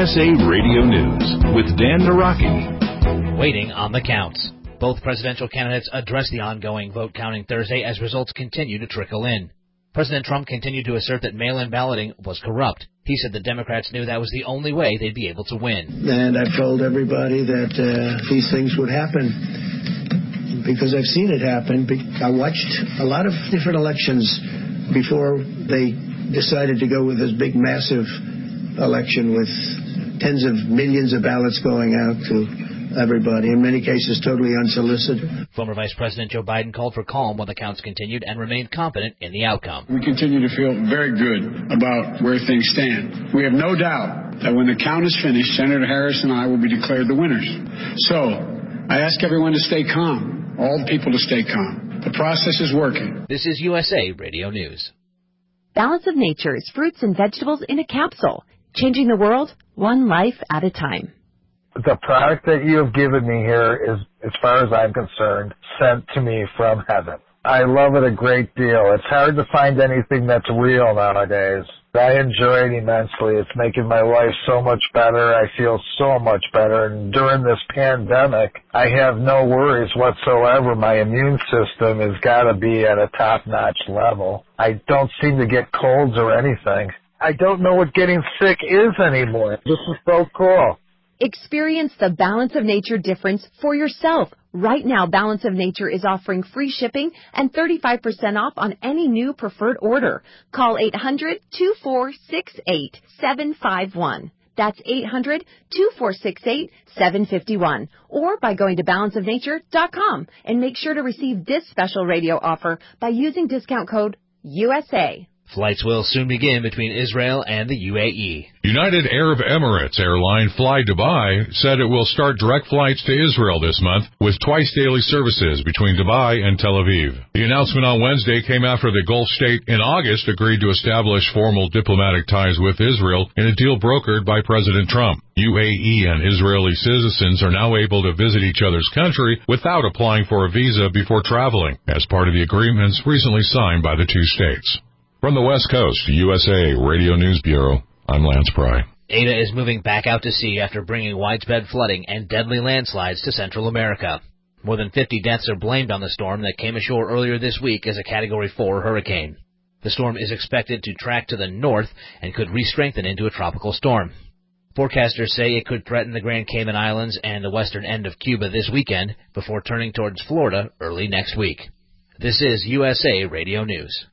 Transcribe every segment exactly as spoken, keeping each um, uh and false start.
S A Radio News with Dan Naraki. Waiting on the counts. Both presidential candidates addressed the ongoing vote counting Thursday as results continue to trickle in. President Trump continued to assert that mail-in balloting was corrupt. He said the Democrats knew that was the only way they'd be able to win. And I've told everybody that uh, these things would happen because I've seen it happen. I watched a lot of different elections before they decided to go with this big, massive election with tens of millions of ballots going out to everybody, in many cases totally unsolicited. Former Vice President Joe Biden called for calm while the counts continued and remained confident in the outcome. We continue to feel very good about where things stand. We have no doubt that when the count is finished, Senator Harris and I will be declared the winners. So I ask everyone to stay calm, all the people to stay calm. The process is working. This is U S A Radio News. Balance of Nature's fruits and vegetables in a capsule, changing the world one life at a time. The product that you have given me here is, as far as I'm concerned, sent to me from heaven. I love it a great deal. It's hard to find anything that's real nowadays. I enjoy it immensely. It's making my life so much better. I feel so much better. And during this pandemic, I have no worries whatsoever. My immune system has got to be at a top-notch level. I don't seem to get colds or anything. I don't know what getting sick is anymore. This is so cool. Experience the Balance of Nature difference for yourself. Right now, Balance of Nature is offering free shipping and thirty-five percent off on any new preferred order. Call eight hundred, two four six eight, seven five one. That's eight hundred, two four six eight, seven five one. Or by going to balance of nature dot com and make sure to receive this special radio offer by using discount code U S A. Flights will soon begin between Israel and the U A E. United Arab Emirates airline Fly Dubai said it will start direct flights to Israel this month with twice-daily services between Dubai and Tel Aviv. The announcement on Wednesday came after the Gulf state in August agreed to establish formal diplomatic ties with Israel in a deal brokered by President Trump. U A E and Israeli citizens are now able to visit each other's country without applying for a visa before traveling, as part of the agreements recently signed by the two states. From the West Coast, U S A Radio News Bureau, I'm Lance Pry. Eta is moving back out to sea after bringing widespread flooding and deadly landslides to Central America. More than fifty deaths are blamed on the storm that came ashore earlier this week as a Category four hurricane. The storm is expected to track to the north and could re-strengthen into a tropical storm. Forecasters say it could threaten the Grand Cayman Islands and the western end of Cuba this weekend before turning towards Florida early next week. This is U S A Radio News.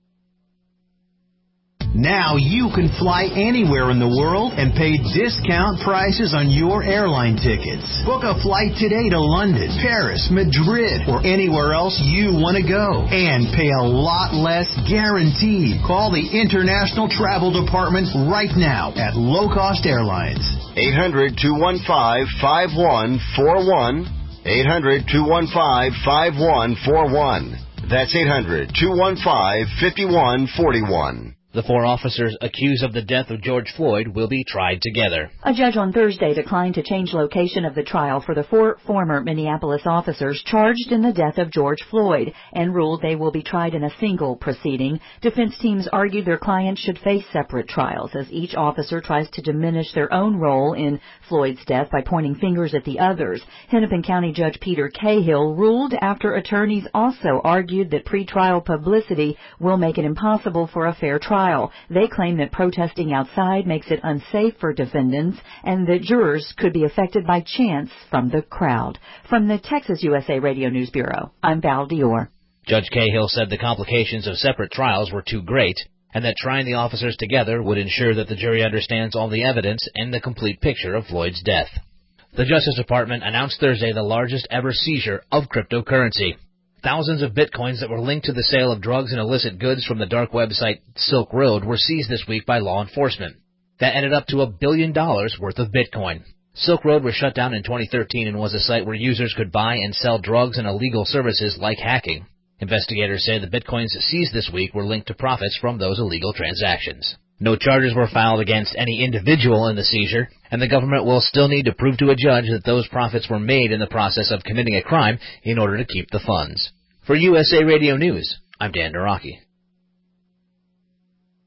Now you can fly anywhere in the world and pay discount prices on your airline tickets. Book a flight today to London, Paris, Madrid, or anywhere else you want to go. And pay a lot less guaranteed. Call the International Travel Department right now at Low Cost Airlines. eight hundred, two one five, five one four one. eight hundred, two one five, five one four one. That's eight hundred, two one five, five one four one. The four officers accused of the death of George Floyd will be tried together. A judge on Thursday declined to change location of the trial for the four former Minneapolis officers charged in the death of George Floyd and ruled they will be tried in a single proceeding. Defense teams argued their clients should face separate trials as each officer tries to diminish their own role in Floyd's death by pointing fingers at the others. Hennepin County Judge Peter Cahill ruled after attorneys also argued that pretrial publicity will make it impossible for a fair trial. They claim that protesting outside makes it unsafe for defendants and that jurors could be affected by chants from the crowd. From the Texas U S A Radio News Bureau, I'm Val Dior. Judge Cahill said the complications of separate trials were too great and that trying the officers together would ensure that the jury understands all the evidence and the complete picture of Floyd's death. The Justice Department announced Thursday the largest ever seizure of cryptocurrency. Thousands of bitcoins that were linked to the sale of drugs and illicit goods from the dark website Silk Road were seized this week by law enforcement. That ended up to a billion dollars worth of Bitcoin. Silk Road was shut down in twenty thirteen and was a site where users could buy and sell drugs and illegal services like hacking. Investigators say the Bitcoins seized this week were linked to profits from those illegal transactions. No charges were filed against any individual in the seizure, and the government will still need to prove to a judge that those profits were made in the process of committing a crime in order to keep the funds. For U S A Radio News, I'm Dan Naraki.